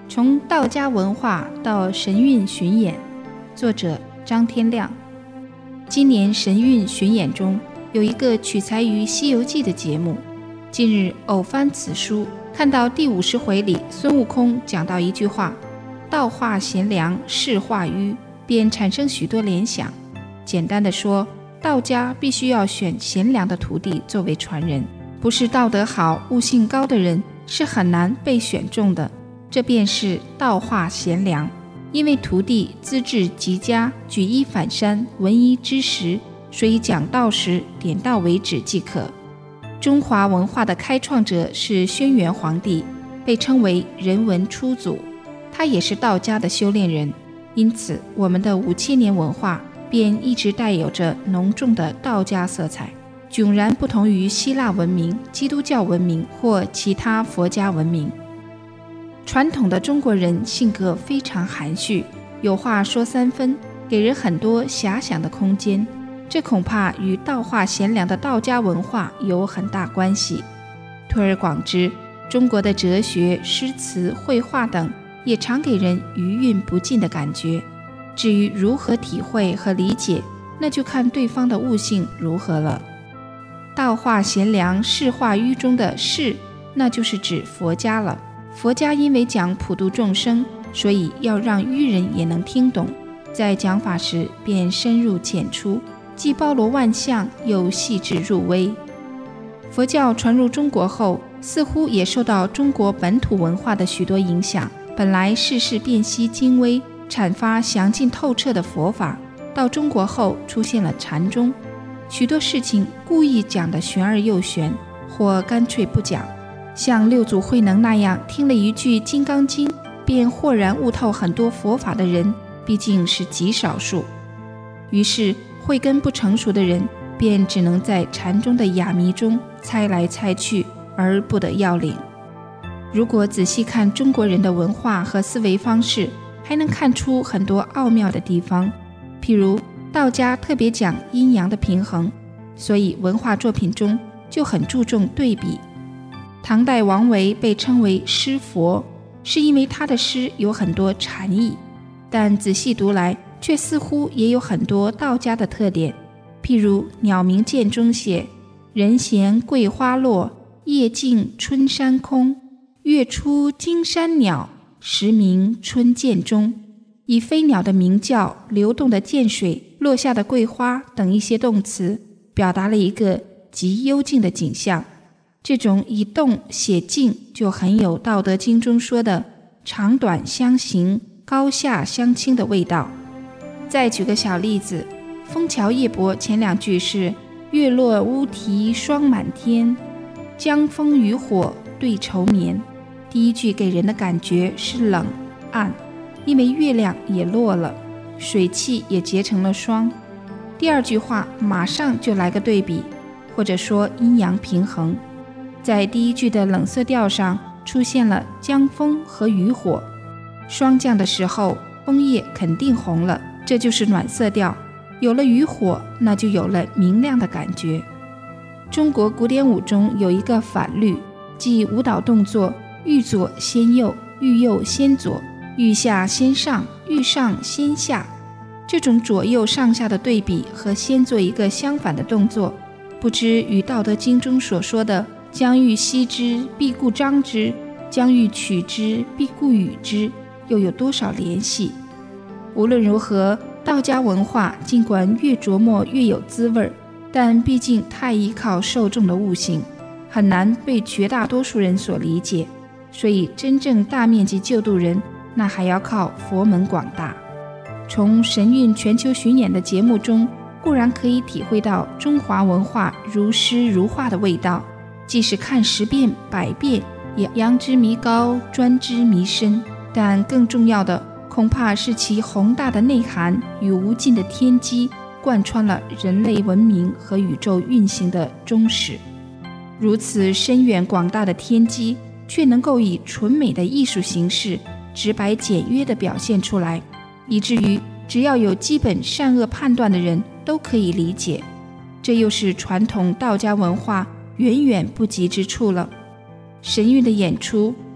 从道家文化到神韵巡演，作者张天亮。今年神韵巡演中有一个取材于《西游记》的节目，近日偶翻此书，看到第50回里孙悟空讲到一句话：道化贤良，世化迂，便产生许多联想。简单的说，道家必须要选贤良的徒弟作为传人，不是道德好、悟性高的人是很难被选中的，这便是道化贤良。因为徒弟资质极佳，举一反三，闻一知十，所以讲道时点到为止即可。中华文化的开创者是轩辕皇帝，被称为人文初祖，他也是道家的修炼人，因此我们的5000年文化便一直带有着浓重的道家色彩，迥然不同于希腊文明、基督教文明或其他佛家文明。传统的中国人性格非常含蓄，有话说3分，给人很多遐想的空间，这恐怕与道化贤良的道家文化有很大关系。推而广之，中国的哲学、诗词、绘画等也常给人余韵不尽的感觉。至于如何体会和理解，那就看对方的悟性如何了。道化贤良，世化迂中的世，那就是指佛家了。佛家因为讲普度众生，所以要让愚人也能听懂，在讲法时便深入浅出，既包罗万象，又细致入微。佛教传入中国后，似乎也受到中国本土文化的许多影响。本来世事辨析精微、阐发详尽透彻的佛法，到中国后出现了禅宗，许多事情故意讲得玄而又玄，或干脆不讲。像六祖慧能那样听了一句《金刚经》便豁然悟透很多佛法的人，毕竟是极少数。于是慧根不成熟的人便只能在禅宗的哑谜中猜来猜去，而不得要领。如果仔细看中国人的文化和思维方式，还能看出很多奥妙的地方。譬如道家特别讲阴阳的平衡，所以文化作品中就很注重对比。唐代王维被称为诗佛，是因为他的诗有很多禅意，但仔细读来却似乎也有很多道家的特点。譬如《鸟鸣涧》中写：人闲桂花落，夜静春山空，月出惊山鸟，时鸣春涧中，以飞鸟的鸣叫、流动的涧水、落下的桂花等一些动词，表达了一个极幽静的景象。这种以动写静，就很有《道德经》中说的长短相形、高下相倾的味道。再举个小例子，枫桥夜泊前2句是月落乌啼霜满天，江枫渔火对愁眠。第1句给人的感觉是冷暗，因为月亮也落了，水汽也结成了霜。第2句话马上就来个对比，或者说阴阳平衡。在第1句的冷色调上出现了江枫和渔火，霜降的时候枫叶肯定红了，这就是暖色调。有了渔火，那就有了明亮的感觉。中国古典舞中有一个反律，即舞蹈动作欲左先右，欲右先左，欲下先上，欲上先下。这种左右上下的对比和先做一个相反的动作，不知与《道德经》中所说的将欲歙之，必固张之；将欲取之，必固与之，又有多少联系？无论如何，道家文化尽管越琢磨越有滋味，但毕竟太依靠受众的悟性，很难被绝大多数人所理解。所以真正大面积救度人，那还要靠佛门广大。从神韵全球巡演的节目中，固然可以体会到中华文化如诗如画的味道，即使看10遍100遍，也扬之弥高，专之弥深。但更重要的，恐怕是其宏大的内涵与无尽的天机，贯穿了人类文明和宇宙运行的终始。如此深远广大的天机，却能够以纯美的艺术形式，直白简约地表现出来，以至于只要有基本善恶判断的人都可以理解。这又是传统道家文化远远不及之处了。神韵的演出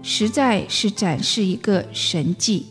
实在是展示一个神迹。